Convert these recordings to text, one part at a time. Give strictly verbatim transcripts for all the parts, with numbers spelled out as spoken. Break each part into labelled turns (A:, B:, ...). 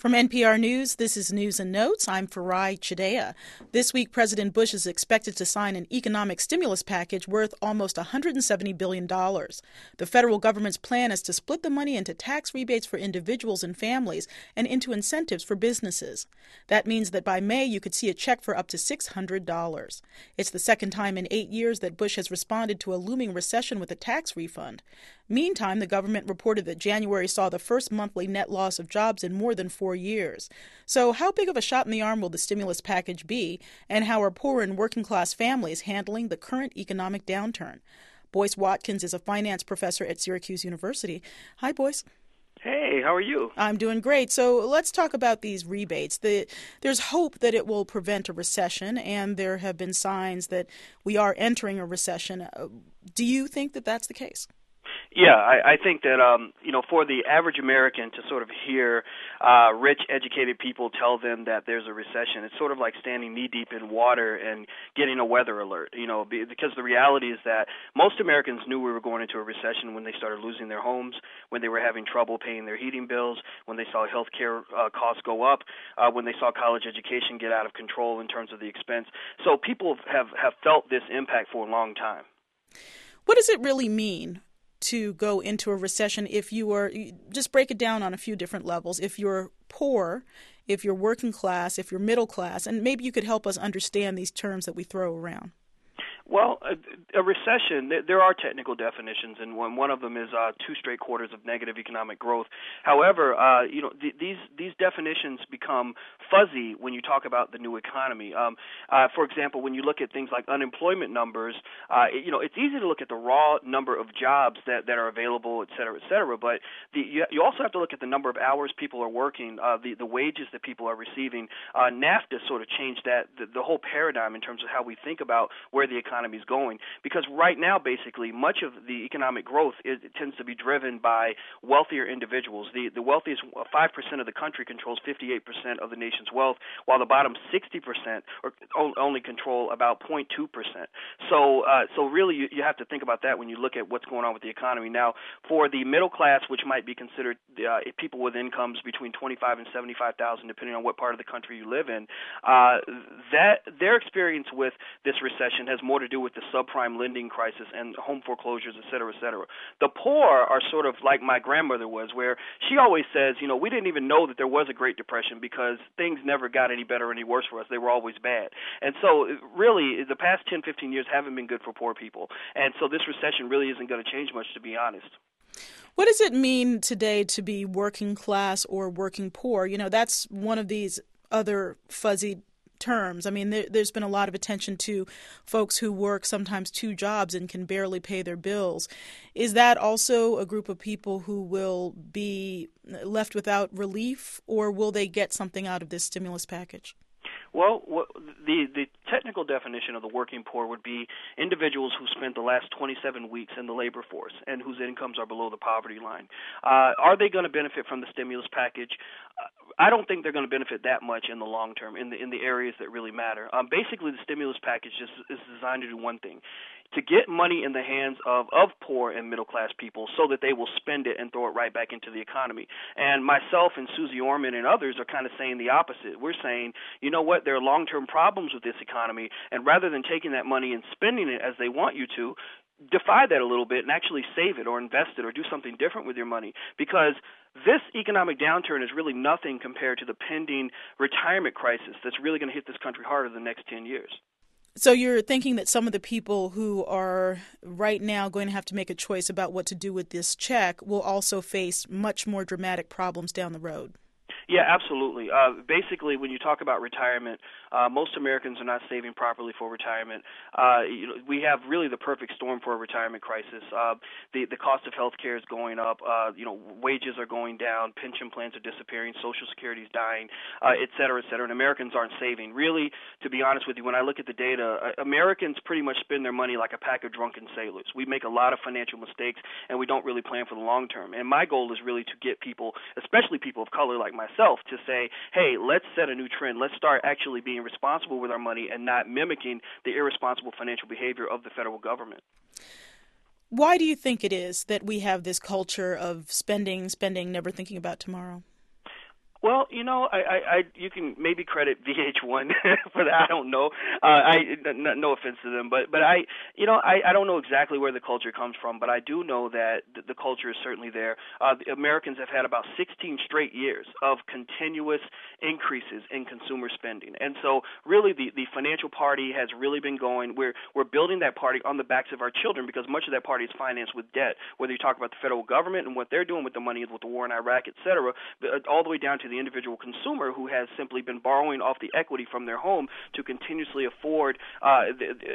A: From N P R News, this is News and Notes. I'm Farai Chideya. This week, President Bush is expected to sign an economic stimulus package worth almost one hundred seventy billion dollars. The federal government's plan is to split the money into tax rebates for individuals and families and into incentives for businesses. That means that by May, you could see a check for up to six hundred dollars. It's the second time in eight years that Bush has responded to a looming recession with a tax refund. Meantime, the government reported that January saw the first monthly net loss of jobs in more than four years. So how big of a shot in the arm will the stimulus package be, and how are poor and working-class families handling the current economic downturn? Boyce Watkins is a finance professor at Syracuse University. Hi, Boyce.
B: Hey, how are you?
A: I'm doing great. So let's talk about these rebates. The, there's hope that it will prevent a recession, and there have been signs that we are entering a recession. Uh, do you think that that's the case?
B: Yeah, I, I think that, um, you know, for the average American to sort of hear uh, rich, educated people tell them that there's a recession, it's sort of like standing knee-deep in water and getting a weather alert, you know, because the reality is that most Americans knew we were going into a recession when they started losing their homes, when they were having trouble paying their heating bills, when they saw health care uh, costs go up, uh, when they saw college education get out of control in terms of the expense. So people have, have felt this impact for a long time.
A: What does it really mean to go into a recession if you are, just break it down on a few different levels, if you're poor, if you're working class, if you're middle class, and maybe you could help us understand these terms that we throw around?
B: Well, a, a recession, there are technical definitions, and one, one of them is uh, two straight quarters of negative economic growth. However, uh, you know, th- these these definitions become fuzzy when you talk about the new economy. Um, uh, for example, when you look at things like unemployment numbers, uh, it, you know, it's easy to look at the raw number of jobs that, that are available, et cetera, et cetera, but the, you, you also have to look at the number of hours people are working, uh, the, the wages that people are receiving. Uh, NAFTA sort of changed that, the, the whole paradigm in terms of how we think about where the economy economy is going, because right now, basically, much of the economic growth is, it tends to be driven by wealthier individuals. The the wealthiest five percent of the country controls fifty-eight percent of the nation's wealth, while the bottom sixty percent or only control about zero point two percent. So, uh, so really, you, you have to think about that when you look at what's going on with the economy. Now, for the middle class, which might be considered uh, people with incomes between twenty-five and seventy-five thousand, depending on what part of the country you live in, uh, that their experience with this recession has more to do with the subprime lending crisis and home foreclosures, et cetera, et cetera. The poor are sort of like my grandmother was, where she always says, you know, we didn't even know that there was a Great Depression because things never got any better or any worse for us. They were always bad. And so really, the past ten, fifteen years haven't been good for poor people. And so this recession really isn't going to change much, to be honest.
A: What does it mean today to be working class or working poor? You know, that's one of these other fuzzy terms. I mean, there, there's been a lot of attention to folks who work sometimes two jobs and can barely pay their bills. Is that also a group of people who will be left without relief, or will they get something out of this stimulus package?
B: Well, the the technical definition of the working poor would be individuals who spent the last twenty-seven weeks in the labor force and whose incomes are below the poverty line. Uh, are they going to benefit from the stimulus package? Uh, I don't think they're going to benefit that much in the long term, in the in the areas that really matter. Um, basically, the stimulus package is, is designed to do one thing: to get money in the hands of, of poor and middle-class people so that they will spend it and throw it right back into the economy. And myself and Susie Orman and others are kind of saying the opposite. We're saying, you know what, there are long-term problems with this economy, and rather than taking that money and spending it as they want you to, defy that a little bit and actually save it or invest it or do something different with your money, because this economic downturn is really nothing compared to the pending retirement crisis that's really going to hit this country harder the next ten years.
A: So you're thinking that some of the people who are right now going to have to make a choice about what to do with this check will also face much more dramatic problems down the road?
B: Yeah, absolutely. Uh, basically, when you talk about retirement, uh, most Americans are not saving properly for retirement. Uh, you know, we have really the perfect storm for a retirement crisis. Uh, the the cost of health care is going up. Uh, you know, wages are going down. Pension plans are disappearing. Social Security is dying, uh, et cetera, et cetera. And Americans aren't saving. Really, to be honest with you, when I look at the data, uh, Americans pretty much spend their money like a pack of drunken sailors. We make a lot of financial mistakes, and we don't really plan for the long term. And my goal is really to get people, especially people of color like myself, to say, hey, let's set a new trend. Let's start actually being responsible with our money and not mimicking the irresponsible financial behavior of the federal government.
A: Why do you think it is that we have this culture of spending, spending, never thinking about tomorrow?
B: Well, you know, I, I, I you can maybe credit V H one for that. I don't know. Uh, I n- no offense to them, but but I, you know, I, I don't know exactly where the culture comes from, but I do know that the, the culture is certainly there. Uh, the Americans have had about sixteen straight years of continuous increases in consumer spending, and so really the, the financial party has really been going. We're we're building that party on the backs of our children because much of that party is financed with debt. Whether you talk about the federal government and what they're doing with the money, with the war in Iraq, et cetera, all the way down to the individual consumer who has simply been borrowing off the equity from their home to continuously afford uh,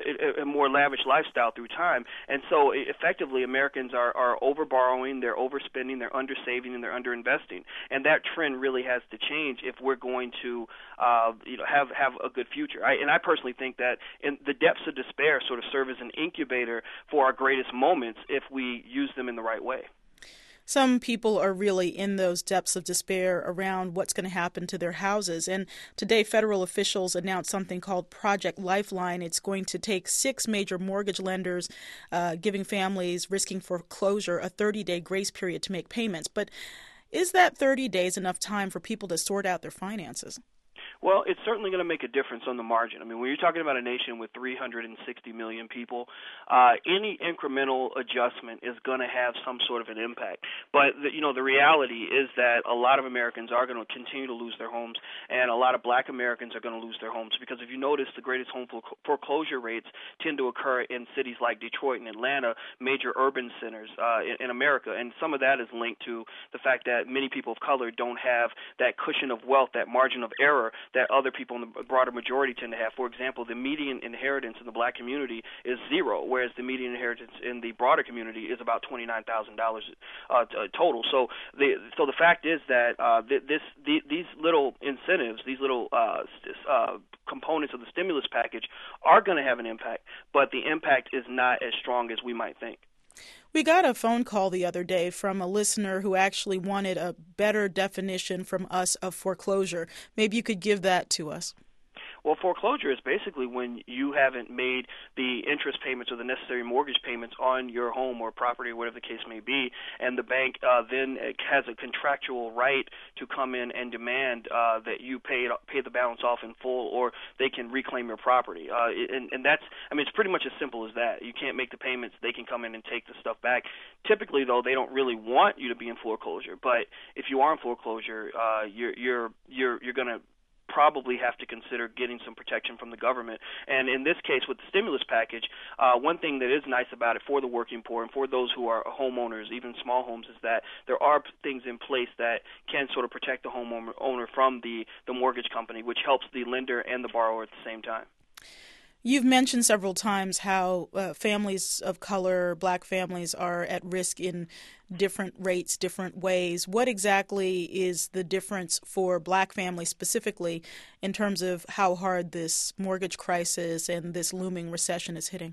B: a more lavish lifestyle through time. And so effectively Americans are, are over-borrowing, they're overspending, they're under-saving, and they're under-investing. And that trend really has to change if we're going to uh, you know, have, have a good future. I, and I personally think that in the depths of despair sort of serve as an incubator for our greatest moments if we use them in the right way.
A: Some people are really in those depths of despair around what's going to happen to their houses. And today, federal officials announced something called Project Lifeline. It's going to take six major mortgage lenders, uh, giving families risking foreclosure a thirty-day grace period to make payments. But is that thirty days enough time for people to sort out their finances?
B: Well, it's certainly going to make a difference on the margin. I mean, when you're talking about a nation with three hundred sixty million people, uh, any incremental adjustment is going to have some sort of an impact. But, the, you know, the reality is that a lot of Americans are going to continue to lose their homes, and a lot of black Americans are going to lose their homes because if you notice, the greatest home foreclosure rates tend to occur in cities like Detroit and Atlanta, major urban centers uh, in, in America. And some of that is linked to the fact that many people of color don't have that cushion of wealth, that margin of error that other people in the broader majority tend to have. For example, the median inheritance in the black community is zero, whereas the median inheritance in the broader community is about twenty-nine thousand dollars uh, total. So the so the fact is that uh, this the, these little incentives, these little uh, uh, components of the stimulus package are going to have an impact, but the impact is not as strong as we might think.
A: We got a phone call the other day from a listener who actually wanted a better definition from us of foreclosure. Maybe you could give that to us.
B: Well, foreclosure is basically when you haven't made the interest payments or the necessary mortgage payments on your home or property or whatever the case may be, and the bank uh, then has a contractual right to come in and demand uh, that you pay pay the balance off in full, or they can reclaim your property. Uh, and, and that's, I mean, it's pretty much as simple as that. You can't make the payments; they can come in and take the stuff back. Typically, though, they don't really want you to be in foreclosure. But if you are in foreclosure, uh, you're you're you're you're going to probably have to consider getting some protection from the government. And in this case, with the stimulus package, uh, one thing that is nice about it for the working poor and for those who are homeowners, even small homes, is that there are things in place that can sort of protect the homeowner from the, the mortgage company, which helps the lender and the borrower at the same time.
A: You've mentioned several times how uh, families of color, black families, are at risk in different rates, different ways. What exactly is the difference for black families specifically in terms of how hard this mortgage crisis and this looming recession is hitting?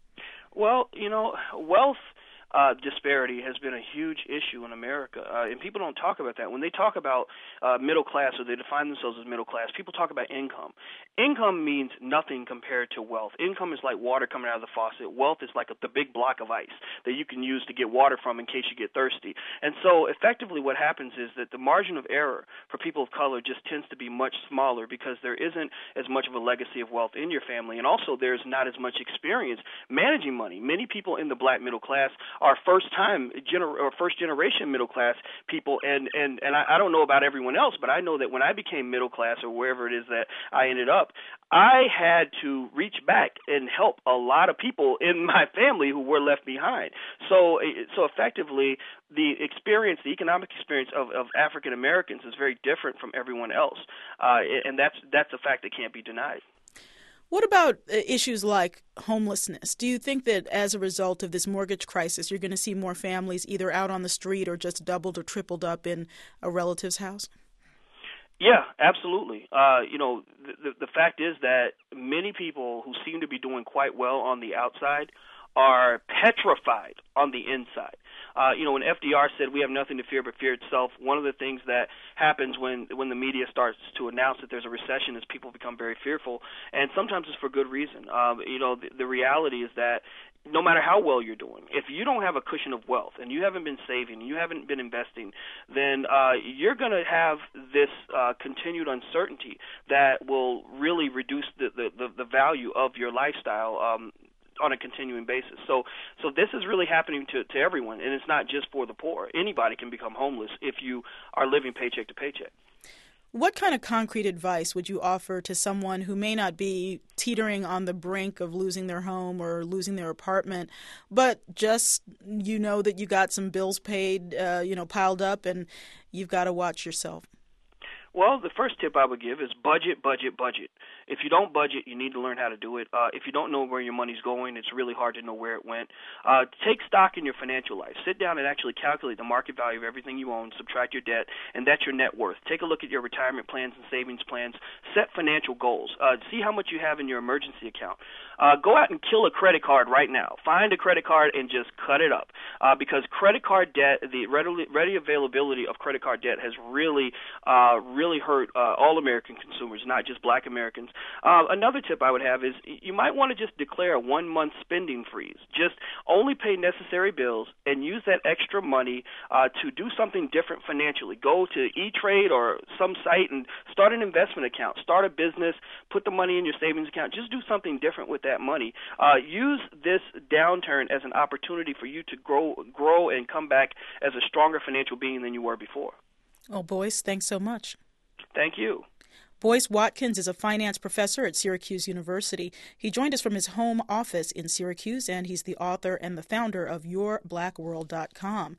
B: Well, you know, wealth Uh, disparity has been a huge issue in America, uh, and people don't talk about that. When they talk about uh, middle class, or they define themselves as middle class, people talk about income. Income means nothing compared to wealth. Income is like water coming out of the faucet. Wealth is like a, the big block of ice that you can use to get water from in case you get thirsty. And so effectively what happens is that the margin of error for people of color just tends to be much smaller because there isn't as much of a legacy of wealth in your family, and also there's not as much experience managing money. Many people in the black middle class are first-time gener- or first-generation middle-class people, and and and I, I don't know about everyone else, but I know that when I became middle-class or wherever it is that I ended up, I had to reach back and help a lot of people in my family who were left behind. So, so effectively, the experience, the economic experience of, of African Americans is very different from everyone else, uh, and that's that's a fact that can't be denied.
A: What about issues like homelessness? Do you think that as a result of this mortgage crisis, you're going to see more families either out on the street or just doubled or tripled up in a relative's house?
B: Yeah, absolutely. Uh, you know, the, the fact is that many people who seem to be doing quite well on the outside are petrified on the inside. Uh, you know, when F D R said we have nothing to fear but fear itself, one of the things that happens when, when the media starts to announce that there's a recession is people become very fearful, and sometimes it's for good reason. Um, you know, the, the reality is that no matter how well you're doing, if you don't have a cushion of wealth and you haven't been saving and you haven't been investing, then uh, you're going to have this uh, continued uncertainty that will really reduce the, the, the, the value of your lifestyle um, on a continuing basis. So so this is really happening to, to everyone, and it's not just for the poor. Anybody can become homeless if you are living paycheck to paycheck.
A: What kind of concrete advice would you offer to someone who may not be teetering on the brink of losing their home or losing their apartment, but just, you know, that you got some bills paid, uh, you know, piled up, and you've got to watch yourself?
B: Well, the first tip I would give is budget, budget, budget. If you don't budget, you need to learn how to do it. Uh, if you don't know where your money's going, it's really hard to know where it went. Uh, take stock in your financial life. Sit down and actually calculate the market value of everything you own, subtract your debt, and that's your net worth. Take a look at your retirement plans and savings plans. Set financial goals. Uh, see how much you have in your emergency account. Uh, go out and kill a credit card right now. Find a credit card and just cut it up uh, because credit card debt, the readily, ready availability of credit card debt has really, uh, really really hurt uh, all American consumers, not just black Americans. Uh, another tip I would have is you might want to just declare a one-month spending freeze. Just only pay necessary bills and use that extra money uh, to do something different financially. Go to E-Trade or some site and start an investment account. Start a business. Put the money in your savings account. Just do something different with that money. Uh, use this downturn as an opportunity for you to grow, grow and come back as a stronger financial being than you were before.
A: Oh, Boyce, thanks so much.
B: Thank you.
A: Boyce Watkins is a finance professor at Syracuse University. He joined us from his home office in Syracuse, and he's the author and the founder of your black world dot com.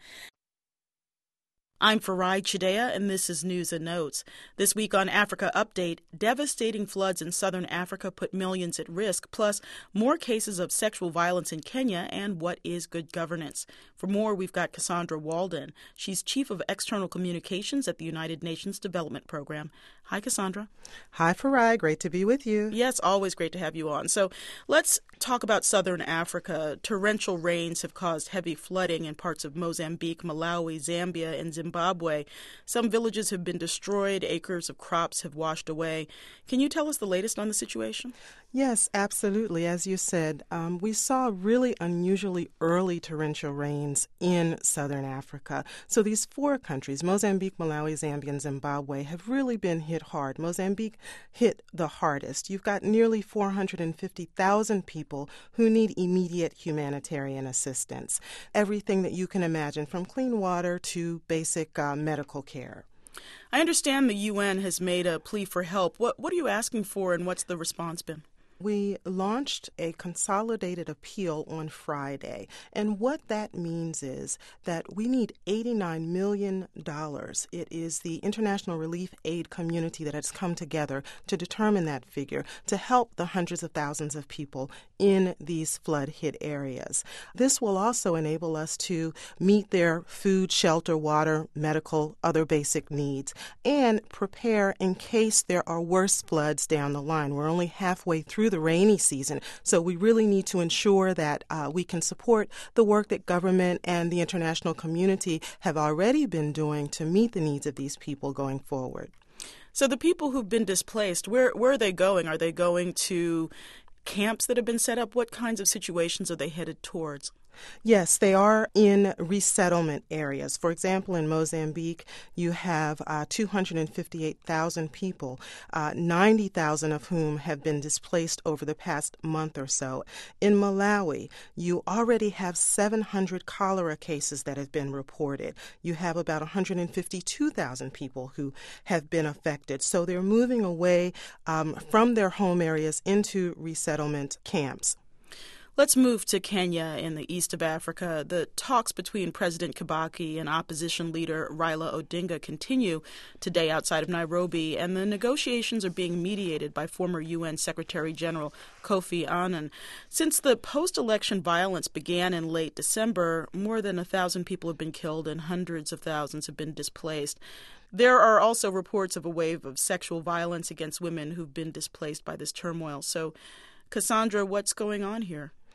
A: I'm Farai Chideya, and this is News and Notes. This week on Africa Update, devastating floods in southern Africa put millions at risk, plus more cases of sexual violence in Kenya and what is good governance. For more, we've got Cassandra Walden. She's Chief of External Communications at the United Nations Development Program. Hi, Cassandra.
C: Hi, Farai. Great to be with you.
A: Yes, always great to have you on. So let's talk about southern Africa. Torrential rains have caused heavy flooding in parts of Mozambique, Malawi, Zambia, and Zimbabwe. Some villages have been destroyed. Acres of crops have washed away. Can you tell us the latest on the situation?
C: Yes, absolutely. As you said, um, we saw really unusually early torrential rains in southern Africa. So these four countries, Mozambique, Malawi, Zambia, and Zimbabwe, have really been hit hard. Mozambique hit the hardest. You've got nearly four hundred fifty thousand people who need immediate humanitarian assistance. Everything that you can imagine, from clean water to basic uh, medical care.
A: I understand the U N has made a plea for help. What, what are you asking for, and what's the response been?
C: We launched a consolidated appeal on Friday, and what that means is that we need eighty-nine million dollars. It is the international relief aid community that has come together to determine that figure to help the hundreds of thousands of people in these flood-hit areas. This will also enable us to meet their food, shelter, water, medical, other basic needs, and prepare in case there are worse floods down the line. We're only halfway through the rainy season, so we really need to ensure that uh, we can support the work that government and the international community have already been doing to meet the needs of these people going forward.
A: So the people who've been displaced, where, where are they going? Are they going to camps that have been set up? What kinds of situations are they headed towards?
C: Yes, they are in resettlement areas. For example, in Mozambique, you have uh, two hundred fifty-eight thousand people, uh, ninety thousand of whom have been displaced over the past month or so. In Malawi, you already have seven hundred cholera cases that have been reported. You have about one hundred fifty-two thousand people who have been affected. So they're moving away um, from their home areas into resettlement camps.
A: Let's move to Kenya in the east of Africa. The talks between President Kibaki and opposition leader Raila Odinga continue today outside of Nairobi, and the negotiations are being mediated by former U N Secretary General Kofi Annan. Since the post-election violence began in late December, more than a thousand people have been killed and hundreds of thousands have been displaced. There are also reports of a wave of sexual violence against women who've been displaced by this turmoil. So, Cassandra, what's going on here?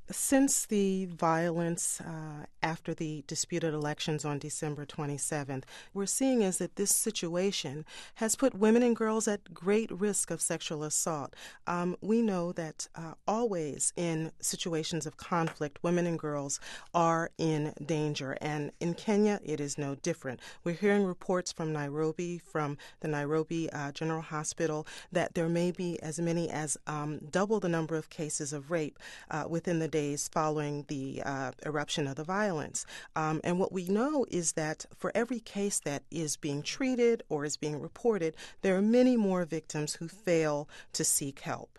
C: Since the violence uh, after the disputed elections on December twenty-seventh, we're seeing is that this situation has put women and girls at great risk of sexual assault. Um, we know that uh, always in situations of conflict, women and girls are in danger, and in Kenya it is no different. We're hearing reports from Nairobi, from the Nairobi uh, General Hospital, that there may be as many as um, double the number of cases of rape uh, within the days following the uh, eruption of the violence. Um, and what we know is that for every case that is being treated or is being reported, there are many more victims who fail to seek help.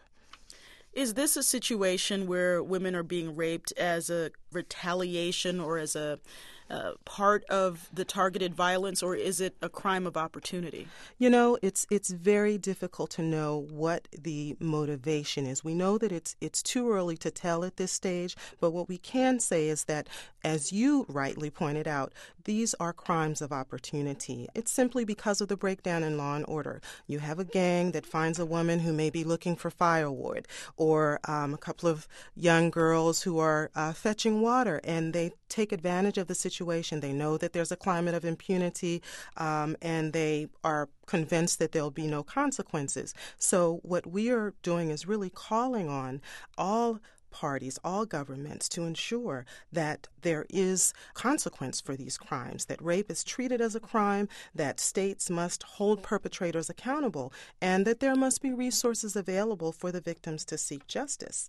A: Is this a situation where women are being raped as a retaliation or as a uh, part of the targeted violence, or is it a crime of opportunity?
C: You know, it's it's very difficult to know what the motivation is. We know that it's it's too early to tell at this stage, but what we can say is that, as you rightly pointed out, these are crimes of opportunity. It's simply because of the breakdown in law and order. You have a gang that finds a woman who may be looking for firewood, or um, a couple of young girls who are uh, fetching water, and they take advantage of the situation. They know that there's a climate of impunity, um, and they are convinced that there'll be no consequences. So what we are doing is really calling on all parties, all governments, to ensure that there is consequence for these crimes, that rape is treated as a crime, that states must hold perpetrators accountable, and that there must be resources available for the victims to seek justice.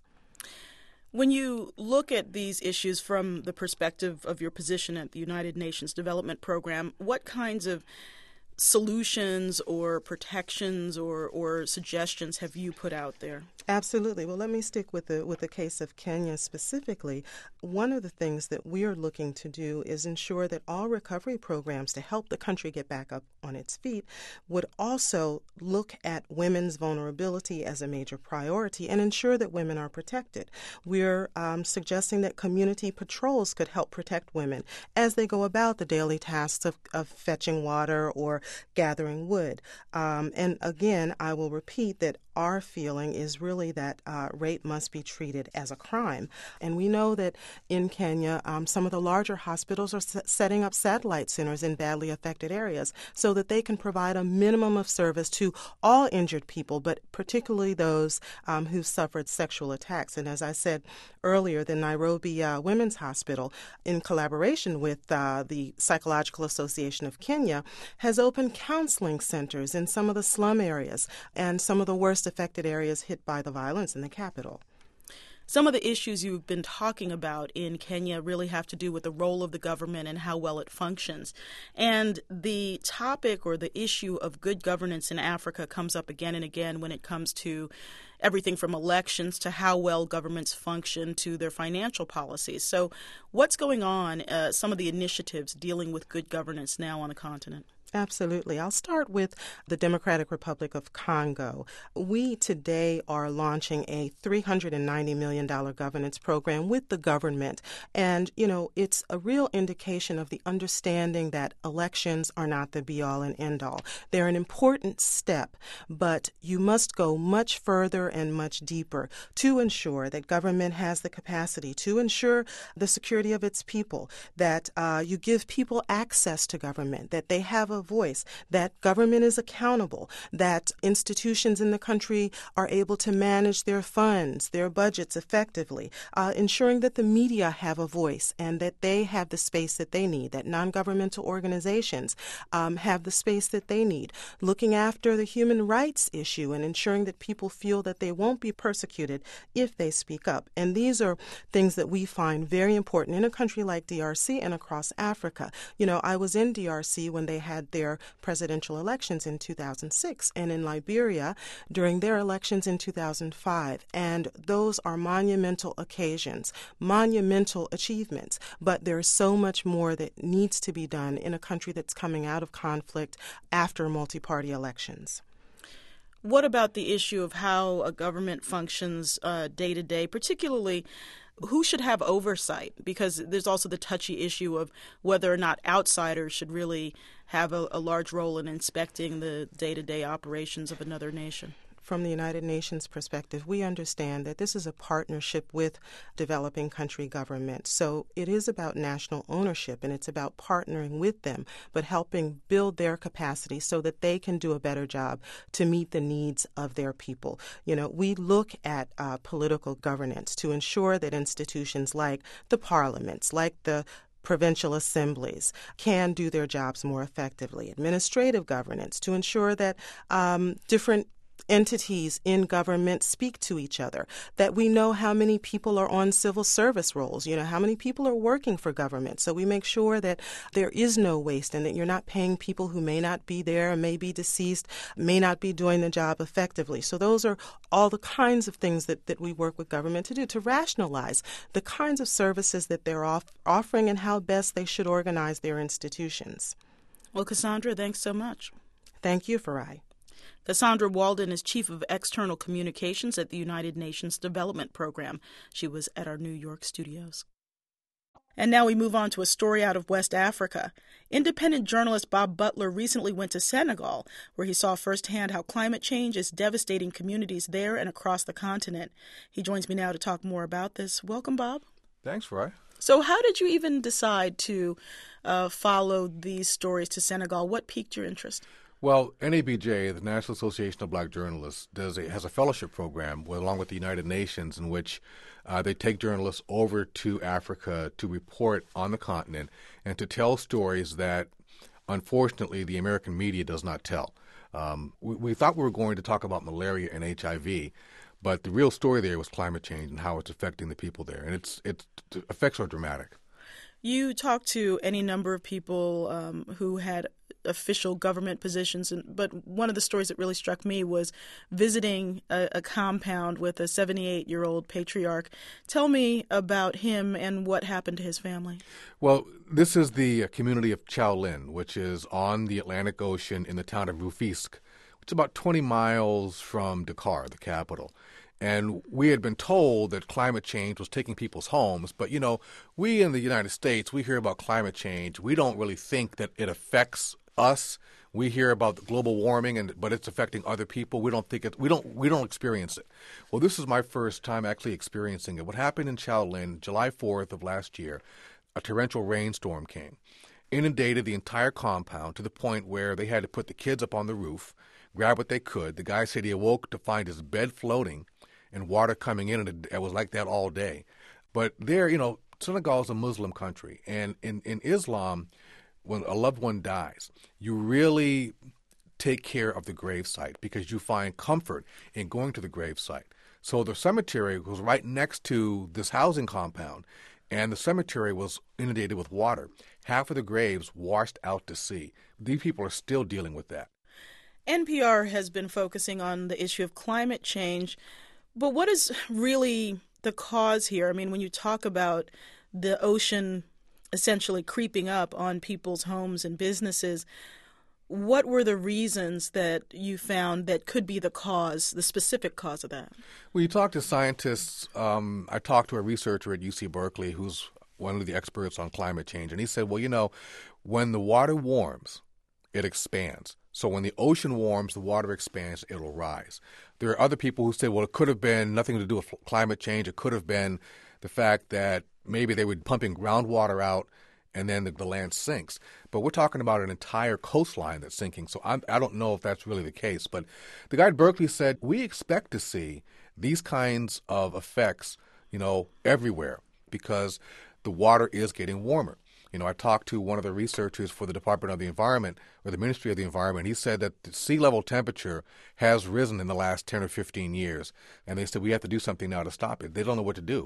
A: When you look at these issues from the perspective of your position at the United Nations Development Program, what kinds of solutions or protections or, or suggestions have you put out there?
C: Absolutely. Well, let me stick with the with the case of Kenya specifically. One of the things that we are looking to do is ensure that all recovery programs to help the country get back up on its feet would also look at women's vulnerability as a major priority and ensure that women are protected. We're um, suggesting that community patrols could help protect women as they go about the daily tasks of, of fetching water or gathering wood. Um, and again, I will repeat that our feeling is really that uh, rape must be treated as a crime. And we know that in Kenya, um, some of the larger hospitals are s- setting up satellite centers in badly affected areas so that they can provide a minimum of service to all injured people, but particularly those um, who've suffered sexual attacks. And as I said earlier, the Nairobi uh, Women's Hospital, in collaboration with uh, the Psychological Association of Kenya, has opened counseling centers in some of the slum areas and some of the worst affected areas hit by the violence in the capital.
A: Some of the issues you've been talking about in Kenya really have to do with the role of the government and how well it functions. And the topic or the issue of good governance in Africa comes up again and again when it comes to everything from elections to how well governments function to their financial policies. So what's going on, uh, some of the initiatives dealing with good governance now on the continent?
C: Absolutely. I'll start with the Democratic Republic of Congo. We today are launching a three hundred ninety million dollars governance program with the government. And, you know, it's a real indication of the understanding that elections are not the be-all and end-all. They're an important step, but you must go much further and much deeper to ensure that government has the capacity to ensure the security of its people, that uh, you give people access to government, that they have a voice, that government is accountable, that institutions in the country are able to manage their funds, their budgets effectively, uh, ensuring that the media have a voice and that they have the space that they need, that non-governmental organizations um, have the space that they need, looking after the human rights issue and ensuring that people feel that they won't be persecuted if they speak up. And these are things that we find very important in a country like D R C and across Africa. You know, I was in D R C when they had their presidential elections in two thousand six and in Liberia during their elections in two thousand five. And those are monumental occasions, monumental achievements. But there is so much more that needs to be done in a country that's coming out of conflict after multi-party elections.
A: What about the issue of how a government functions uh, day to day, particularly who should have oversight? Because there's also the touchy issue of whether or not outsiders should really have a, a large role in inspecting the day-to-day operations of another nation.
C: from the United Nations perspective, we understand that this is a partnership with developing country governments. So it is about national ownership, and it's about partnering with them, but helping build their capacity so that they can do a better job to meet the needs of their people. You know, we look at uh, political governance to ensure that institutions like the parliaments, like the provincial assemblies can do their jobs more effectively. Administrative governance to ensure that um, different entities in government speak to each other, that we know how many people are on civil service roles, you know, how many people are working for government. So we make sure that there is no waste and that you're not paying people who may not be there, may be deceased, may not be doing the job effectively. So those are all the kinds of things that, that we work with government to do, to rationalize the kinds of services that they're off- offering and how best they should organize their institutions.
A: Well, Cassandra, thanks so much.
C: Thank you, Farai.
A: Cassandra Walden is Chief of External Communications at the United Nations Development Program. She was at our New York studios. And now we move on to a story out of West Africa. Independent journalist Bob Butler recently went to Senegal, where he saw firsthand how climate change is devastating communities there and across the continent. He joins me now to talk more about this. Welcome, Bob.
D: Thanks, Farai.
A: So how did you even decide to uh, follow these stories to Senegal? What piqued your interest?
D: Well, N A B J, the National Association of Black Journalists, does a, has a fellowship program with, along with the United Nations in which uh, they take journalists over to Africa to report on the continent and to tell stories that, unfortunately, the American media does not tell. Um, we, we thought we were going to talk about malaria and H I V, but the real story there was climate change and how it's affecting the people there, and it's, it's the effects are dramatic.
A: You talked to any number of people um, who had official government positions, and, but one of the stories that really struck me was visiting a, a compound with a seventy-eight-year-old patriarch. Tell me about him and what happened to his family.
D: Well, this is the community of Chaolin, which is on the Atlantic Ocean in the town of Rufisque, which is about twenty miles from Dakar, the capital. And we had been told that climate change was taking people's homes. But, you know, we in the United States, we hear about climate change. We don't really think that it affects us. We hear about global warming, and but it's affecting other people. We don't think it. We don't. We don't experience it. Well, this is my first time actually experiencing it. What happened in Chaolin, July fourth of last year, a torrential rainstorm came, inundated the entire compound to the point where they had to put the kids up on the roof, grab what they could. The guy said he awoke to find his bed floating and water coming in, and it was like that all day. But there, you know, Senegal is a Muslim country, and in, in Islam, when a loved one dies, you really take care of the gravesite because you find comfort in going to the gravesite. So the cemetery was right next to this housing compound, and the cemetery was inundated with water. Half of the graves washed out to sea. These people are still dealing with that.
A: N P R has been focusing on the issue of climate change. But what is really the cause here? I mean, when you talk about the ocean essentially creeping up on people's homes and businesses, what were the reasons that you found that could be the cause, the specific cause of that?
D: Well, you talk to scientists. Um, I talked to a researcher at U C Berkeley who's one of the experts on climate change, and he said, well, you know, when the water warms, it expands. So when the ocean warms, the water expands, it'll rise. There are other people who say, well, it could have been nothing to do with climate change. It could have been the fact that maybe they were pumping groundwater out and then the, the land sinks. But we're talking about an entire coastline that's sinking. So I'm, I don't know if that's really the case. But the guy at Berkeley said, we expect to see these kinds of effects, you know, everywhere because the water is getting warmer. You know, I talked to one of the researchers for the Department of the Environment or the Ministry of the Environment. He said that the sea level temperature has risen in the last ten or fifteen years. And they said we have to do something now to stop it. They don't know what to do.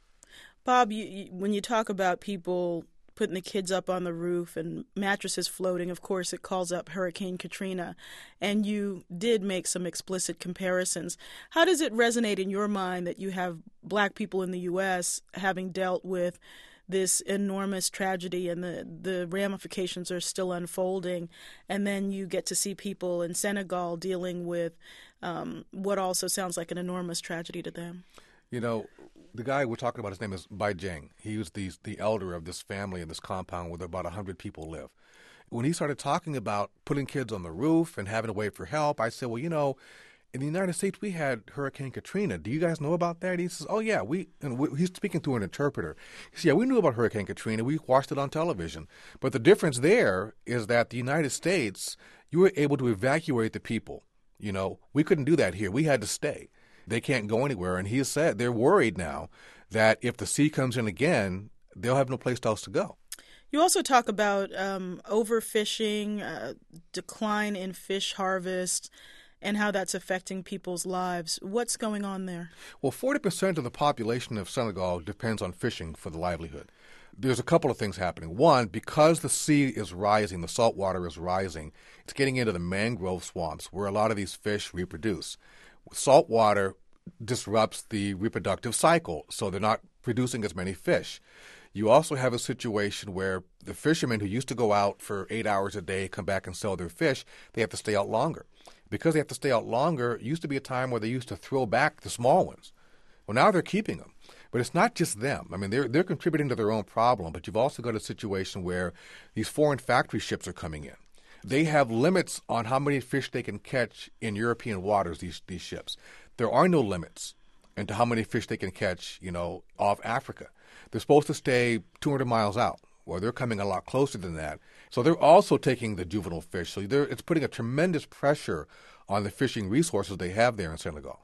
A: Bob, you, you, when you talk about people putting the kids up on the roof and mattresses floating, of course, it calls up Hurricane Katrina. And you did make some explicit comparisons. How does it resonate in your mind that you have black people in the U S having dealt with this enormous tragedy and the, the ramifications are still unfolding, and then you get to see people in Senegal dealing with um, what also sounds like an enormous tragedy to them?
D: You know, the guy we're talking about, his name is Bai Jeng. He was the, the elder of this family in this compound where about one hundred people live. When he started talking about putting kids on the roof and having to wait for help, I said, well, you know, in the United States, we had Hurricane Katrina. Do you guys know about that? He says, oh, yeah. we. And we, he's speaking through an interpreter. He says, yeah, we knew about Hurricane Katrina. We watched it on television. But the difference there is that the United States, you were able to evacuate the people. You know, we couldn't do that here. We had to stay. They can't go anywhere. And he said they're worried now that if the sea comes in again, they'll have no place else to go.
A: You also talk about um, overfishing, uh, decline in fish harvest, and how that's affecting people's lives. What's going on there?
D: Well, forty percent of the population of Senegal depends on fishing for the livelihood. There's a couple of things happening. One, because the sea is rising, the salt water is rising, it's getting into the mangrove swamps where a lot of these fish reproduce. Salt water disrupts the reproductive cycle, so they're not producing as many fish. You also have a situation where the fishermen who used to go out for eight hours a day, come back and sell their fish, they have to stay out longer. Because they have to stay out longer, it used to be a time where they used to throw back the small ones. Well, now they're keeping them. But it's not just them. I mean, they're they're contributing to their own problem, but you've also got a situation where these foreign factory ships are coming in. They have limits on how many fish they can catch in European waters, these these ships. There are no limits into how many fish they can catch, you know, off Africa. They're supposed to stay two hundred miles out. Well, they're coming a lot closer than that. So they're also taking the juvenile fish. So it's putting a tremendous pressure on the fishing resources they have there in Senegal.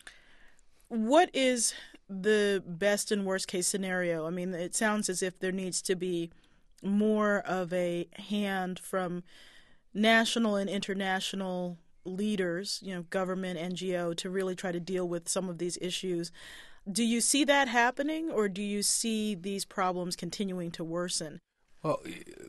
A: What is the best and worst case scenario? I mean, it sounds as if there needs to be more of a hand from national and international leaders, you know, government, N G O, to really try to deal with some of these issues. Do you see that happening, or do you see these problems continuing to worsen?
D: Well,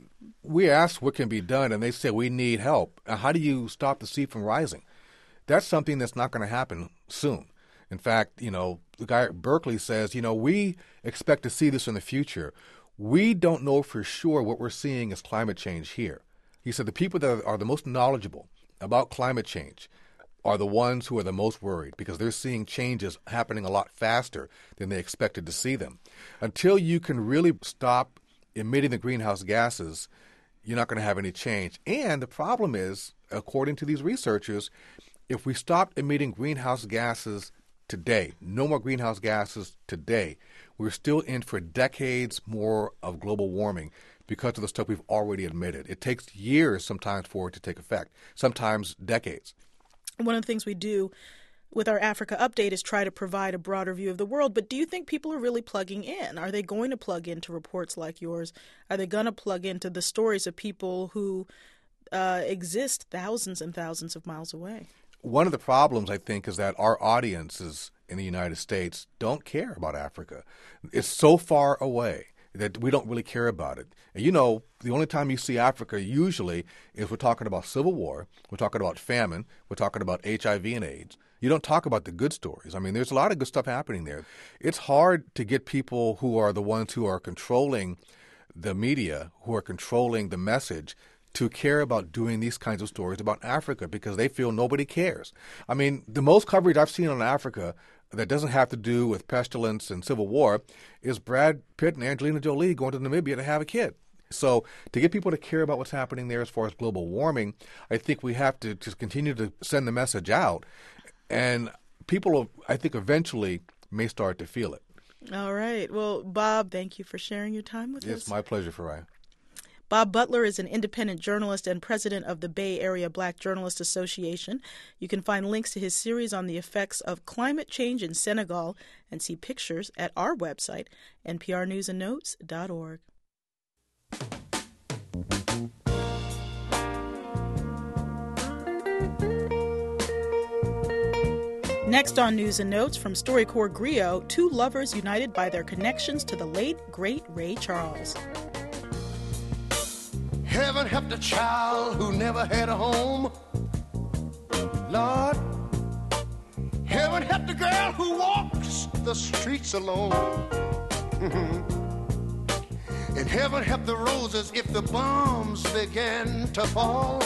D: we asked what can be done, and they said we need help. How do you stop the sea from rising? That's something that's not going to happen soon. In fact, you know, the guy at Berkeley says, you know, we expect to see this in the future. We don't know for sure what we're seeing as climate change here. He said the people that are the most knowledgeable about climate change are the ones who are the most worried because they're seeing changes happening a lot faster than they expected to see them. Until you can really stop emitting the greenhouse gases, you're not going to have any change. And the problem is, according to these researchers, if we stop emitting greenhouse gases today, no more greenhouse gases today, we're still in for decades more of global warming because of the stuff we've already admitted. It takes years sometimes for it to take effect, sometimes decades.
A: One of the things we do with our Africa Update is try to provide a broader view of the world. But do you think people are really plugging in? Are they going to plug into reports like yours? Are they going to plug into the stories of people who uh, exist thousands and thousands of miles away?
D: One of the problems, I think, is that our audiences in the United States don't care about Africa. It's so far away that we don't really care about it. And you know, the only time you see Africa usually is we're talking about civil war, we're talking about famine, we're talking about H I V and AIDS. You don't talk about the good stories. I mean, there's a lot of good stuff happening there. It's hard to get people who are the ones who are controlling the media, who are controlling the message, to care about doing these kinds of stories about Africa because they feel nobody cares. I mean, the most coverage I've seen on Africa that doesn't have to do with pestilence and civil war is Brad Pitt and Angelina Jolie going to Namibia to have a kid. So to get people to care about what's happening there as far as global warming, I think we have to just continue to send the message out. And people, I think, eventually may start to feel it.
A: All right. Well, Bob, thank you for sharing your time with
D: it's
A: us.
D: It's my pleasure, Farai.
A: Bob Butler is an independent journalist and president of the Bay Area Black Journalists Association. You can find links to his series on the effects of climate change in Senegal and see pictures at our website, N P R news and notes dot org. Next on News and Notes from StoryCorps Griot, two lovers united by their connections to the late, great Ray Charles.
E: Heaven help the child who never had a home. Lord, heaven help the girl who walks the streets alone. Mm-hmm. And heaven help the roses if the bombs began to fall.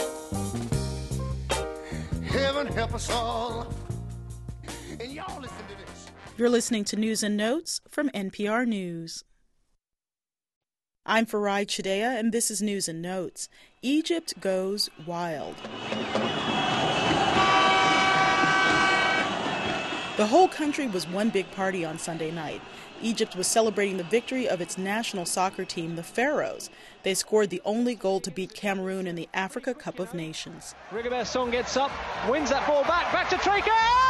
E: Heaven help us all. And y'all listen to this.
A: You're listening to News and Notes from N P R News. I'm Farai Chidea, and this is News and Notes. Egypt goes wild. The whole country was one big party on Sunday night. Egypt was celebrating the victory of its national soccer team, the Pharaohs. They scored the only goal to beat Cameroon in the Africa Cup of Nations.
F: Rigobert Song gets up, wins that ball back, back to Traker.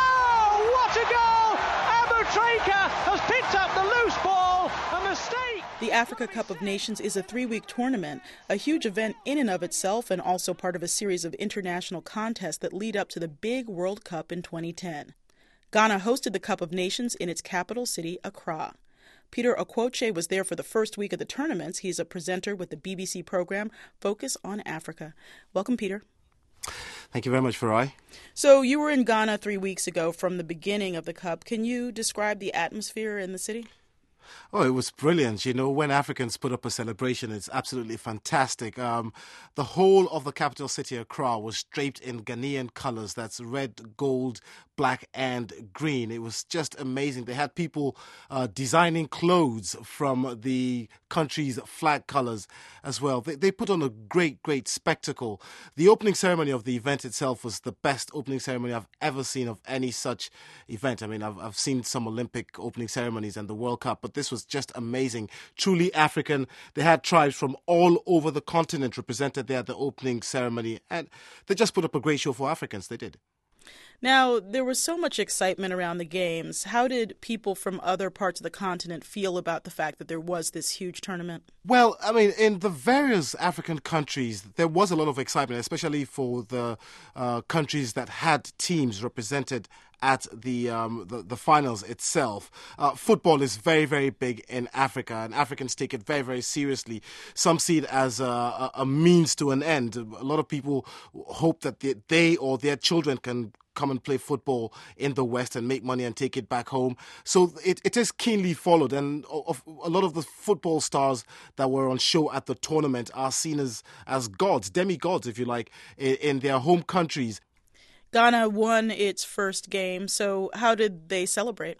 F: Oh, what a goal! Abu Traker has picked up the loose ball, a mistake.
A: The Africa Cup of Nations is a three-week tournament, a huge event in and of itself and also part of a series of international contests that lead up to the big World Cup in twenty ten. Ghana hosted the Cup of Nations in its capital city, Accra. Peter Okwoche was there for the first week of the tournaments. He's a presenter with the B B C program Focus on Africa. Welcome, Peter.
G: Thank you very much, Farai.
A: So you were in Ghana three weeks ago from the beginning of the Cup. Can you describe the atmosphere in the city?
G: Oh, it was brilliant. You know, when Africans put up a celebration, it's absolutely fantastic. Um, the whole of the capital city, Accra, was draped in Ghanaian colours. That's red, gold, black and green. It was just amazing. They had people uh, designing clothes from the country's flag colours as well. They, they put on a great, great spectacle. The opening ceremony of the event itself was the best opening ceremony I've ever seen of any such event. I mean, I've, I've seen some Olympic opening ceremonies and the World Cup, but this was just amazing. Truly African. They had tribes from all over the continent represented there at the opening ceremony, and they just put up a great show for Africans. They did.
A: Now, there was so much excitement around the games. How did people from other parts of the continent feel about the fact that there was this huge tournament?
G: Well, I mean, in the various African countries, there was a lot of excitement, especially for the uh, countries that had teams represented at the, um, the the finals itself. Uh, football is very, very big in Africa, and Africans take it very, very seriously. Some see it as a, a means to an end. A lot of people hope that they, they or their children can come and play football in the West and make money and take it back home. So it, it is keenly followed, and of, a lot of the football stars that were on show at the tournament are seen as, as gods, demigods, if you like, in, in their home countries.
A: Ghana won its first game, so how did they celebrate?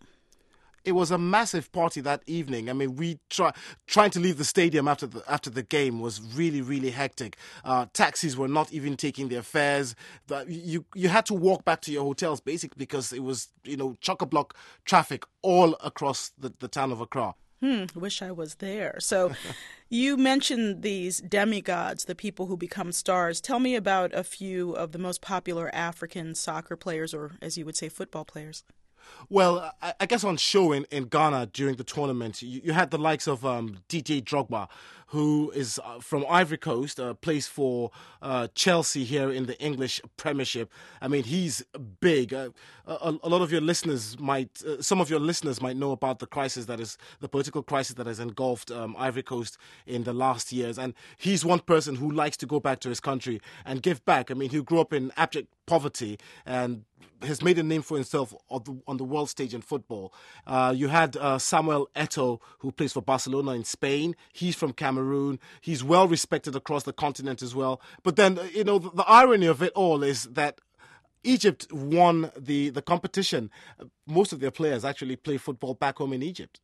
G: It was a massive party that evening. I mean, we try trying to leave the stadium after the after the game was really, really hectic. Uh, taxis were not even taking their fares. The, you you had to walk back to your hotels basically because it was, you know, chock-a-block traffic all across the, the town of Accra.
A: Hmm, wish I was there. So you mentioned these demigods, the people who become stars. Tell me about a few of the most popular African soccer players, or as you would say, football players.
G: Well, I, I guess on show in, in Ghana during the tournament, you, you had the likes of um, D J Drogba, who is uh, from Ivory Coast, uh, plays for uh, Chelsea here in the English Premiership. I mean, he's big. Uh, a, a lot of your listeners might, uh, some of your listeners might know about the crisis that is, the political crisis that has engulfed um, Ivory Coast in the last years. And he's one person who likes to go back to his country and give back. I mean, he grew up in abject poverty and has made a name for himself on the, on the world stage in football. Uh, you had uh, Samuel Eto'o, who plays for Barcelona in Spain. He's from Cameroon. He's well respected across the continent as well. But then, you know, the, the irony of it all is that Egypt won the, the competition. Most of their players actually play football back home in Egypt.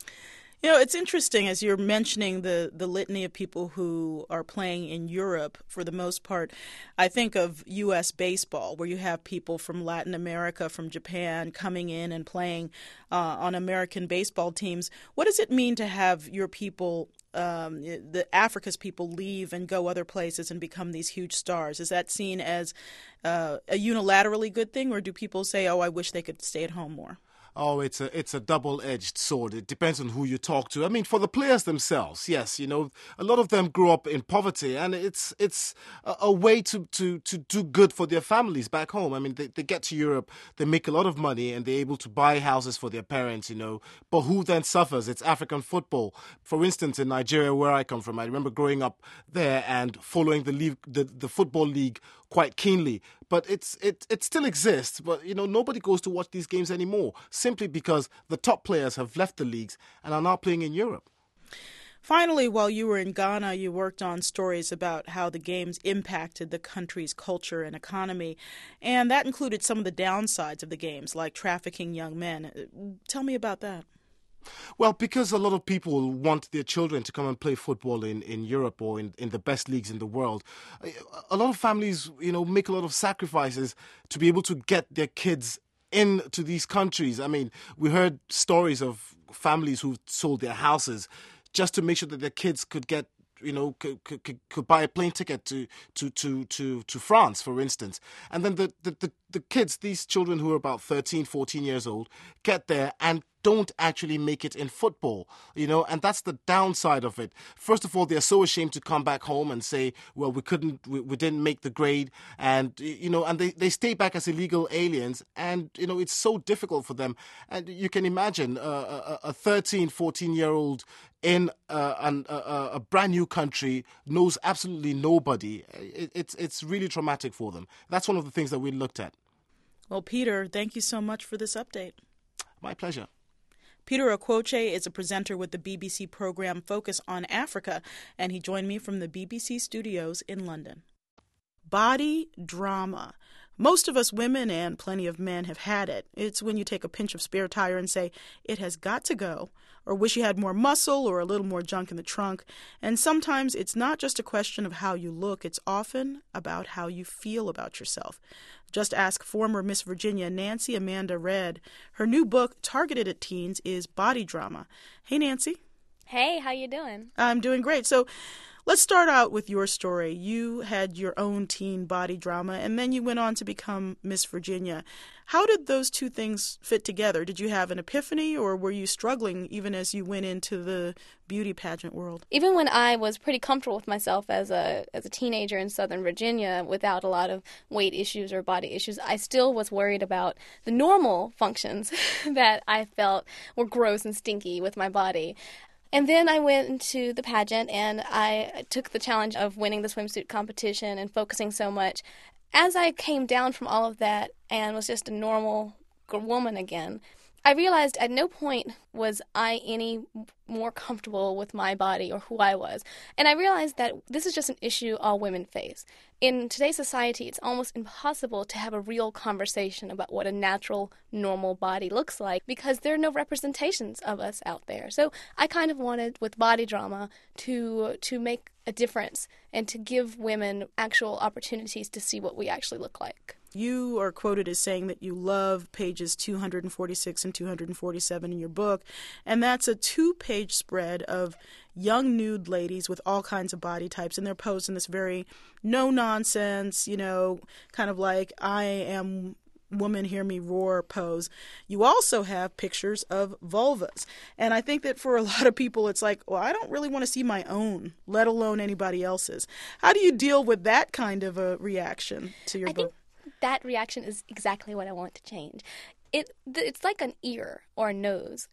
A: You know, it's interesting as you're mentioning the, the litany of people who are playing in Europe for the most part. I think of U S baseball, where you have people from Latin America, from Japan, coming in and playing uh, on American baseball teams. What does it mean to have your people, um, the Africa's people, leave and go other places and become these huge stars? Is that seen as uh, a unilaterally good thing, or do people say, oh, I wish they could stay at home more?
G: Oh, it's a it's a double-edged sword. It depends on who you talk to. I mean, for the players themselves, yes, you know, a lot of them grew up in poverty, and it's it's a, a way to, to, to do good for their families back home. I mean, they, they get to Europe, they make a lot of money, and they're able to buy houses for their parents, you know. But who then suffers? It's African football. For instance, in Nigeria, where I come from, I remember growing up there and following the league, the, the football league quite keenly. But it's it it still exists. But, you know, nobody goes to watch these games anymore, simply because the top players have left the leagues and are now playing in Europe.
A: Finally, while you were in Ghana, you worked on stories about how the games impacted the country's culture and economy, and that included some of the downsides of the games, like trafficking young men. Tell me about that.
G: Well, because a lot of people want their children to come and play football in, in Europe or in, in the best leagues in the world, a lot of families, you know, make a lot of sacrifices to be able to get their kids into these countries. I mean, we heard stories of families who sold their houses just to make sure that their kids could get, you know, could, could, could buy a plane ticket to, to, to, to, to France, for instance. And then the, the, the, the kids, these children who are about thirteen, fourteen years old, get there and don't actually make it in football, you know, and that's the downside of it. First of all, they're so ashamed to come back home and say, well, we couldn't, we, we didn't make the grade, and, you know, and they, they stay back as illegal aliens, and, you know, it's so difficult for them. And you can imagine uh, a thirteen, fourteen-year-old in uh, an, a, a brand new country, knows absolutely nobody. It, it's, it's really traumatic for them. That's one of the things that we looked at.
A: Well, Peter, thank you so much for this update.
G: My pleasure.
A: Peter Okwoche is a presenter with the B B C program Focus on Africa, and he joined me from the B B C studios in London. Body drama. Most of us women and plenty of men have had it. It's when you take a pinch of spare tire and say, it has got to go, or wish you had more muscle or a little more junk in the trunk. And sometimes it's not just a question of how you look, it's often about how you feel about yourself. Just ask former Miss Virginia Nancy Amanda Redd. Her new book, targeted at teens, is Body Drama. Hey, Nancy.
H: Hey, how you doing?
A: I'm doing great. So let's start out with your story. You had your own teen body drama, and then you went on to become Miss Virginia. How did those two things fit together? Did you have an epiphany, or were you struggling even as you went into the beauty pageant world?
H: Even when I was pretty comfortable with myself as a as a teenager in Southern Virginia without a lot of weight issues or body issues, I still was worried about the normal functions that I felt were gross and stinky with my body. And then I went into the pageant, and I took the challenge of winning the swimsuit competition and focusing so much. As I came down from all of that and was just a normal woman again, I realized at no point was I any more comfortable with my body or who I was. And I realized that this is just an issue all women face. In today's society, it's almost impossible to have a real conversation about what a natural, normal body looks like because there are no representations of us out there. So I kind of wanted, with Body Drama, to to make a difference and to give women actual opportunities to see what we actually look like.
A: You are quoted as saying that you love pages two hundred forty-six and two hundred forty-seven in your book, and that's a two-page spread of young nude ladies with all kinds of body types, and they're posed in this very no-nonsense, you know, kind of like I am woman hear me roar pose. You also have pictures of vulvas, and I think that for a lot of people it's like, well, I don't really want to see my own, let alone anybody else's. How do you deal with that kind of a reaction to your
H: I
A: book?
H: Think that reaction is exactly what I want to change. It It's like an ear or a nose.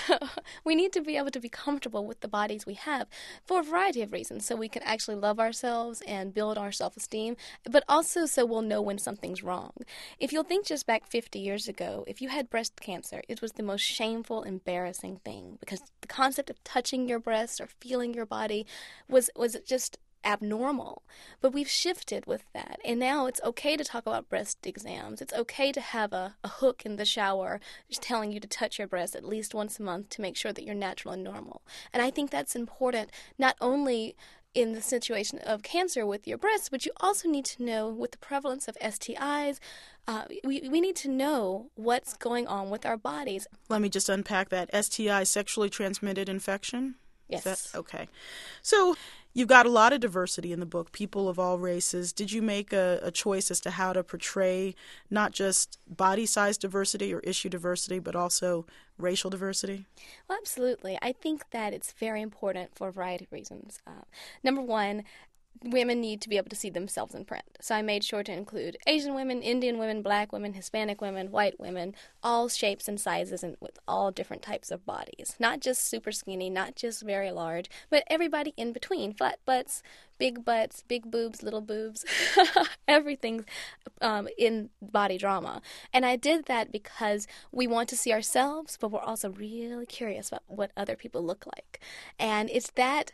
H: We need to be able to be comfortable with the bodies we have for a variety of reasons, so we can actually love ourselves and build our self-esteem, but also so we'll know when something's wrong. If you'll think just back fifty years ago, if you had breast cancer, it was the most shameful, embarrassing thing, because the concept of touching your breast or feeling your body was was just abnormal. But we've shifted with that, and now it's okay to talk about breast exams. It's okay to have a, a hook in the shower just telling you to touch your breast at least once a month to make sure that you're natural and normal. And I think that's important, not only in the situation of cancer with your breasts, but you also need to know with the prevalence of S T Is, uh, we, we need to know what's going on with our bodies.
A: Let me just unpack that. S T I, sexually transmitted infection?
H: Yes.
A: Is that, okay. So you've got a lot of diversity in the book, people of all races. Did you make a, a choice as to how to portray not just body size diversity or issue diversity, but also racial diversity?
H: Well, absolutely. I think that it's very important for a variety of reasons. Uh, number one, women need to be able to see themselves in print. So I made sure to include Asian women, Indian women, black women, Hispanic women, white women, all shapes and sizes and with all different types of bodies. Not just super skinny, not just very large, but everybody in between. Flat butts, big butts, big boobs, little boobs, everything um, in Body Drama. And I did that because we want to see ourselves, but we're also really curious about what other people look like. And it's that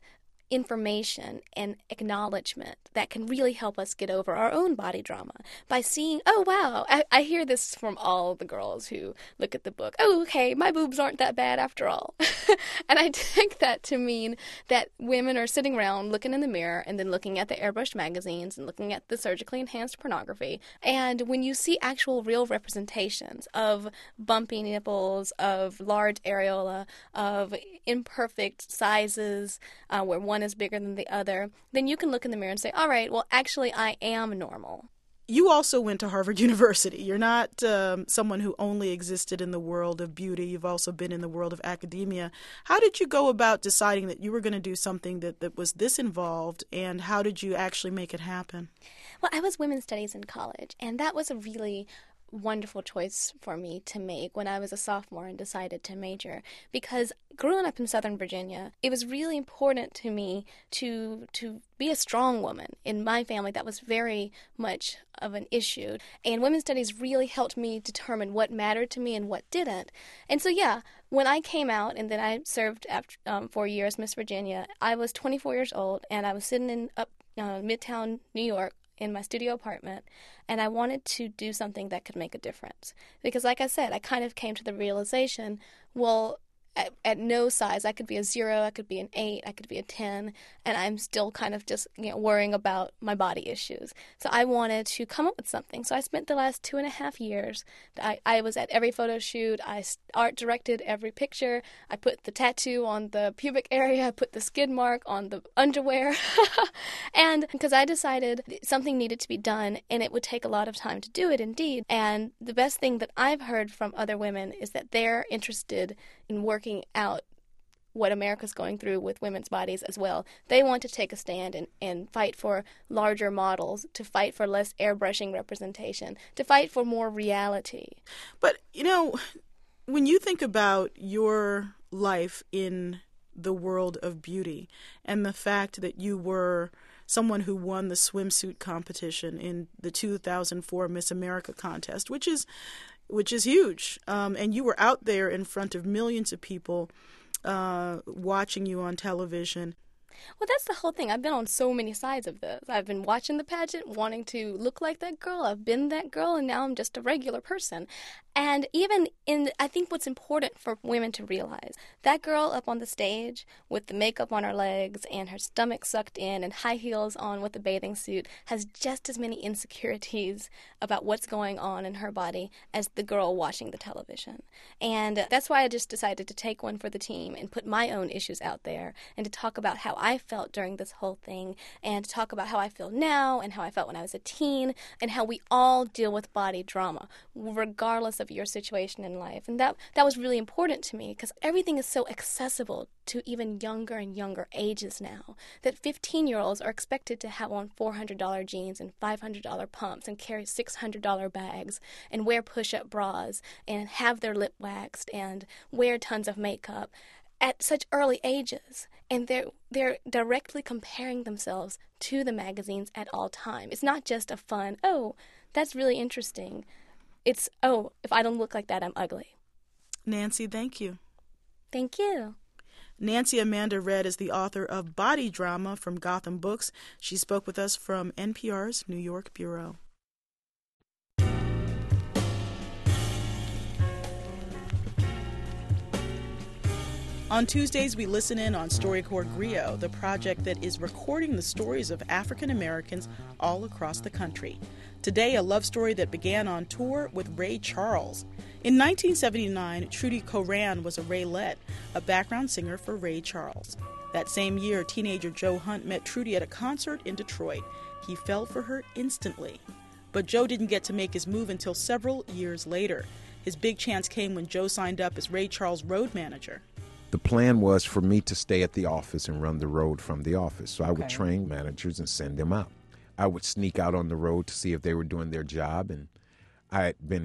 H: information and acknowledgement that can really help us get over our own body drama by seeing, oh, wow, I, I hear this from all the girls who look at the book. Oh, okay, my boobs aren't that bad after all. And I take that to mean that women are sitting around looking in the mirror and then looking at the airbrushed magazines and looking at the surgically enhanced pornography. And when you see actual real representations of bumpy nipples, of large areola, of imperfect sizes uh, where one is bigger than the other, then you can look in the mirror and say, all right, well, actually, I am normal.
A: You also went to Harvard University. You're not um, someone who only existed in the world of beauty. You've also been in the world of academia. How did you go about deciding that you were going to do something that, that was this involved, and how did you actually make it happen?
H: Well, I was women's studies in college, and that was a really wonderful choice for me to make when I was a sophomore and decided to major, because growing up in Southern Virginia, it was really important to me to to be a strong woman. In my family, that was very much of an issue, and women's studies really helped me determine what mattered to me and what didn't. And so, yeah, when I came out and then I served after um, four years Miss Virginia, I was twenty-four years old, and I was sitting in up uh, Midtown New York in my studio apartment, and I wanted to do something that could make a difference. Because like I said, I kind of came to the realization, well, at, at no size, I could be a zero, I could be an eight, I could be a ten, and I'm still kind of just, you know, worrying about my body issues. So I wanted to come up with something. So I spent the last two and a half years, I, I was at every photo shoot, I art directed every picture, I put the tattoo on the pubic area, I put the skid mark on the underwear, and because I decided something needed to be done, and it would take a lot of time to do it indeed. And the best thing that I've heard from other women is that they're interested in working out what America's going through with women's bodies as well. They want to take a stand and, and fight for larger models, to fight for less airbrushing representation, to fight for more reality.
A: But, you know, when you think about your life in the world of beauty and the fact that you were someone who won the swimsuit competition in the two thousand four Miss America contest, which is which is huge, um, and you were out there in front of millions of people uh, watching you on television.
H: Well, that's the whole thing. I've been on so many sides of this. I've been watching the pageant, wanting to look like that girl. I've been that girl, and now I'm just a regular person. And even in, I think what's important for women to realize, that girl up on the stage with the makeup on her legs and her stomach sucked in and high heels on with the bathing suit has just as many insecurities about what's going on in her body as the girl watching the television. And that's why I just decided to take one for the team and put my own issues out there and to talk about how I felt during this whole thing and to talk about how I feel now and how I felt when I was a teen and how we all deal with body drama, regardless of your situation in life. And that that was really important to me because everything is so accessible to even younger and younger ages now that fifteen-year-olds are expected to have on four hundred dollars jeans and five hundred dollars pumps and carry six hundred dollars bags and wear push-up bras and have their lip waxed and wear tons of makeup at such early ages, and they're they're directly comparing themselves to the magazines at all time. It's not just a fun, oh, that's really interesting. It's, oh, if I don't look like that, I'm ugly.
A: Nancy, thank you.
H: Thank you.
A: Nancy Amanda Redd is the author of Body Drama from Gotham Books. She spoke with us from N P R's New York Bureau. On Tuesdays, we listen in on StoryCorps Griot, the project that is recording the stories of African Americans all across the country. Today, a love story that began on tour with Ray Charles. In nineteen seventy-nine, Trudy Coran was a Raylette, a background singer for Ray Charles. That same year, teenager Joe Hunt met Trudy at a concert in Detroit. He fell for her instantly. But Joe didn't get to make his move until several years later. His big chance came when Joe signed up as Ray Charles' road manager.
I: The plan was for me to stay at the office and run the road from the office. So I would
A: Okay.
I: train managers and send them out. I would sneak out on the road to see if they were doing their job. And I had been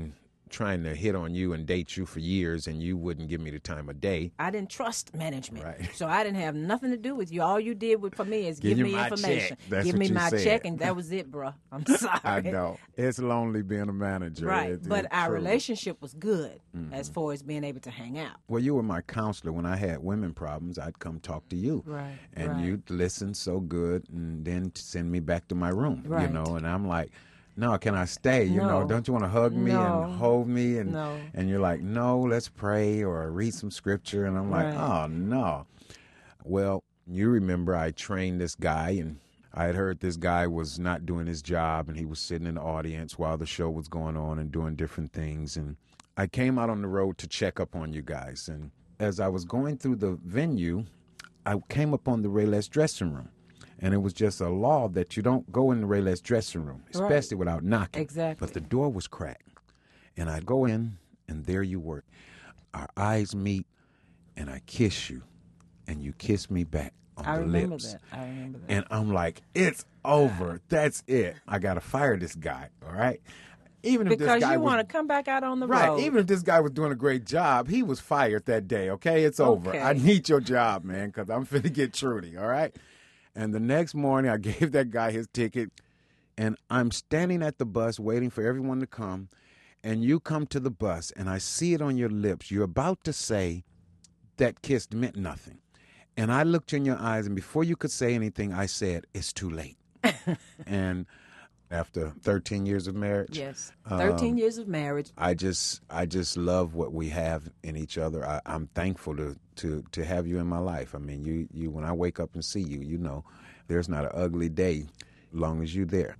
I: trying to hit on you and date you for years, and you wouldn't give me the time of day.
J: I didn't trust management,
I: Right.
J: so I didn't have nothing to do with you. All you did with, for me is
I: Give
J: give,
I: you
J: me
I: my
J: information,
I: check. That's
J: give
I: what
J: me
I: you
J: my
I: said.
J: check, and that was it, bro. I'm sorry.
I: I know. It's lonely being a manager.
J: Right,
I: It-
J: but
I: it
J: our
I: truly-
J: relationship was good
I: Mm-hmm.
J: as far as being able to hang out.
I: Well, you were my counselor. When I had women problems, I'd come talk to you.
J: Right,
I: And
J: right.
I: you'd listen so good and then send me back to my room, you
J: Right.
I: know, and I'm like, no, can I stay? You know,
J: No.
I: don't you want to hug me
J: No.
I: and hold me? And
J: No.
I: and you're like, no, let's pray or read some scripture. And I'm like,
J: Right.
I: oh, no. Well, you remember I trained this guy, and I had heard this guy was not doing his job, and he was sitting in the audience while the show was going on and doing different things. And I came out on the road to check up on you guys. And as I was going through the venue, I came upon the Rayless dressing room. And it was just a law that you don't go in the Rayless dressing room, especially without knocking.
J: Exactly.
I: But the door was cracked. And I'd go in, and there you were. Our eyes meet, and I kiss you, and you kiss me back on
J: I
I: the
J: remember
I: lips.
J: that. I remember that.
I: And I'm like, it's over. That's it. I got to fire this guy, all right? Even if
J: because
I: this guy
J: you
I: was,
J: want to come back out on the
I: right,
J: road.
I: even if this guy was doing a great job, he was fired that day, okay? It's over.
J: Okay.
I: I need your job, man, because I'm finna get Trudy, all right? And the next morning, I gave that guy his ticket, and I'm standing at the bus waiting for everyone to come, and you come to the bus, and I see it on your lips. You're about to say that kiss meant nothing. And I looked in your eyes, and before you could say anything, I said, it's too late. And after thirteen years of marriage,
J: Yes, thirteen
I: um,
J: years of marriage.
I: I just I just love what we have in each other. I, I'm thankful to, to, to have you in my life. I mean, you, you when I wake up and see you, you know, there's not an ugly day as long as you're there.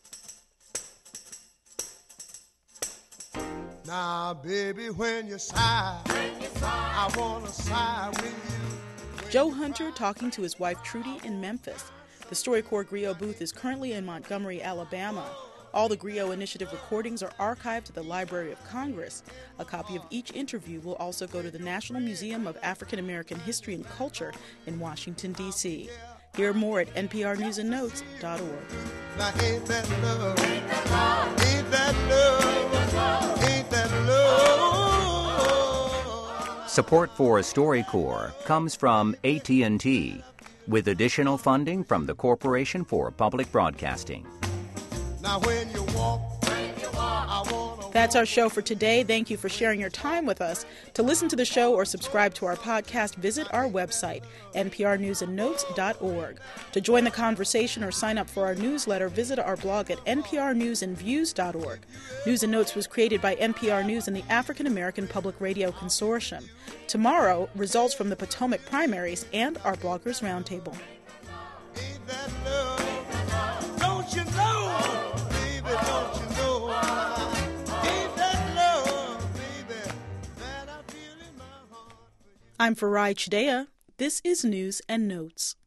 E: Now, baby, when you sigh, when you sigh I want to sigh with you.
A: Joe Hunter talking to his wife Trudy in Memphis. The StoryCorps Griot booth is currently in Montgomery, Alabama. All the Griot Initiative recordings are archived at the Library of Congress. A copy of each interview will also go to the National Museum of African American History and Culture in Washington, D C Hear more at N P R news and notes dot org.
E: Now, ain't that love? Ain't that love? Ain't that love? Ain't that love?
K: Support for StoryCorps comes from A T and T, with additional funding from the Corporation for Public Broadcasting.
E: Now, when you walk, when you walk I wanna
A: That's our show for today. Thank you for sharing your time with us. To listen to the show or subscribe to our podcast, visit our website, N P R news and notes dot org. To join the conversation or sign up for our newsletter, visit our blog at N P R news and views dot org. News and Notes was created by N P R News and the African American Public Radio Consortium. Tomorrow, results from the Potomac primaries and our Bloggers Roundtable.
E: Ain't that love? Don't you know, baby, don't you know? Ain't that love, baby, that I feel in my heart?
A: I'm Farai Chideya. This is News and Notes.